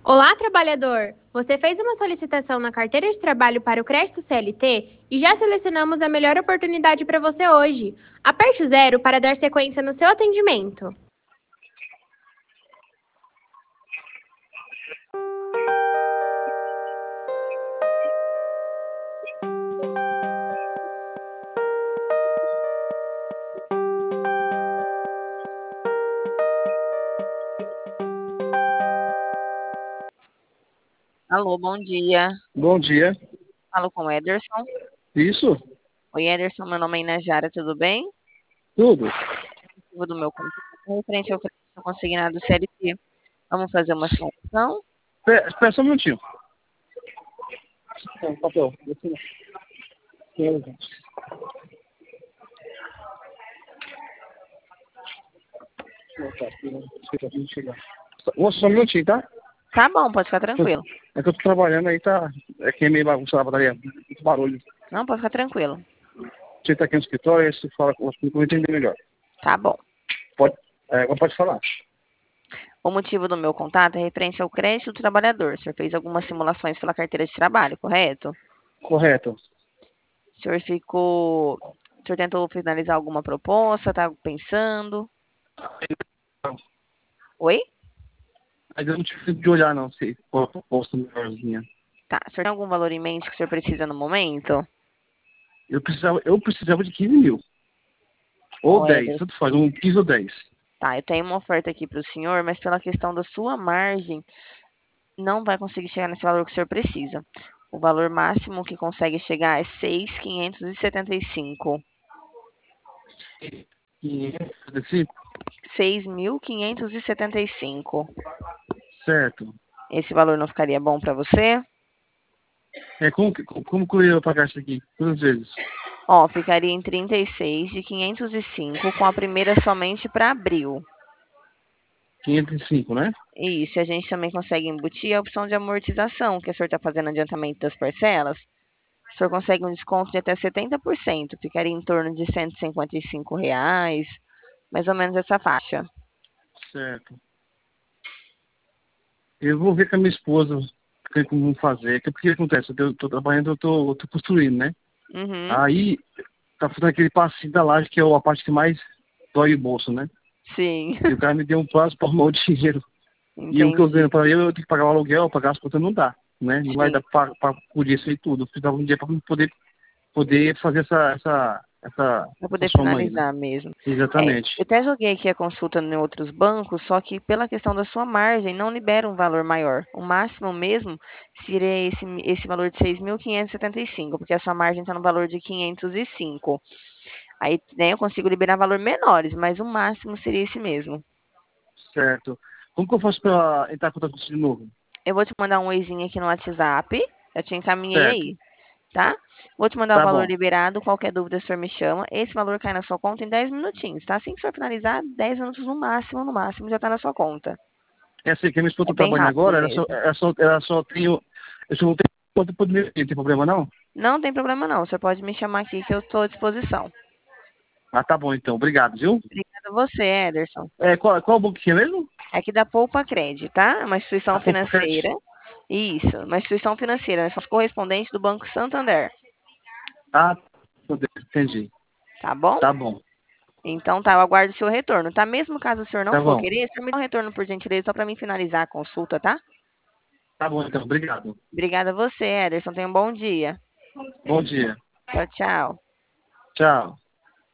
Olá, trabalhador! Você fez uma solicitação na carteira de trabalho para o crédito CLT e já selecionamos a melhor oportunidade para você hoje. Aperte o 0 para dar sequência no seu atendimento. Alô, bom dia. Bom dia. Falo com o Ederson. Isso? Oi, Ederson, meu nome é Inajara, tudo bem? Tudo? Motivo do meu contato referente ao crédito consignado do CLT. Vamos fazer uma simulação? Espera só um minutinho. Papel. Moça, só um minutinho, tá? Tá bom, pode ficar tranquilo. É que eu tô trabalhando aí, tá? É que é meio bagunçado a padaria. Muito barulho. Não, pode ficar tranquilo. Você tá aqui no escritório, aí você fala com você, eu vou entender melhor. Tá bom. Agora pode falar. O motivo do meu contato é referente ao crédito do trabalhador. O senhor fez algumas simulações pela carteira de trabalho, correto? Correto. O senhor tentou finalizar alguma proposta? Tá pensando? Oi? Mas eu não tive tempo de olhar, não, se for a proposta melhorzinha. Tá. O senhor tem algum valor em mente que o senhor precisa no momento? Eu precisava de 15 mil. Ou Ô, 10, Ederson. tanto faz, 15 ou 10. Tá, eu tenho uma oferta aqui para o senhor, mas pela questão da sua margem, não vai conseguir chegar nesse valor que o senhor precisa. O valor máximo que consegue chegar é 6.575. 575? 6.575. Certo. Esse valor não ficaria bom para você? Como que eu ia pagar isso aqui? Quantas vezes? Ó, ficaria em 36 de 505, com a primeira somente para abril. 505, né? Isso, a gente também consegue embutir a opção de amortização, que o senhor está fazendo adiantamento das parcelas. O senhor consegue um desconto de até 70%, ficaria em torno de R$ 155, mais ou menos essa faixa. Certo. Eu vou ver com a minha esposa como vamos fazer. Porque o que acontece? Eu tô trabalhando, eu tô construindo, né? Uhum, Aí tá fazendo aquele passinho da laje, que é a parte que mais dói o bolso, né? sim, E o cara me deu um prazo para arrumar o dinheiro. E o que eu ganho entendi. para eu tenho que pagar o aluguel, pagar as contas, não dá, né? Não vai Sim, dar para cobrir isso aí tudo. Eu precisava de um dia para poder fazer para essa poder soma aí, né? finalizar mesmo. Exatamente. Eu até joguei aqui a consulta em outros bancos, só que pela questão da sua margem, não libera um valor maior. O máximo mesmo seria esse valor de 6.575, porque a sua margem está no valor de 505. Aí, né, eu consigo liberar valor menores, mas o máximo seria esse mesmo. Certo. Como que eu faço para entrar em contato com você de novo? Eu vou te mandar um oizinho aqui no WhatsApp. Eu te encaminhei Certo. aí, tá? Vou te mandar o Tá valor bom. liberado. Qualquer dúvida, o senhor me chama. Esse valor cai na sua conta em 10 minutinhos, tá? Assim que o senhor finalizar, 10 minutos no máximo, já tá na sua conta. É assim, que a minha esposa É está bem trabalhando rápido agora, mesmo. ela só tem. Eu só não tenho conta por meio, tem problema não? Não tem problema não. O senhor pode me chamar aqui que eu estou à disposição. Ah, tá bom então. Obrigado, viu? Obrigada a você, Ederson. Qual banco que é mesmo? É aqui da Poupa Cred, tá? É uma instituição A Popcred. financeira. Isso, uma instituição financeira. Nós somos correspondentes do Banco Santander, Ah, entendi. tá bom? Tá bom. Então tá, eu aguardo o seu retorno, tá? Mesmo caso o senhor não Tá for bom. querer, o senhor me dá um retorno por gentileza, só para mim finalizar a consulta, tá? Tá bom então. Obrigado. Obrigada a você, Ederson. Tenha um bom dia. Bom dia. Tchau, tchau. Tchau.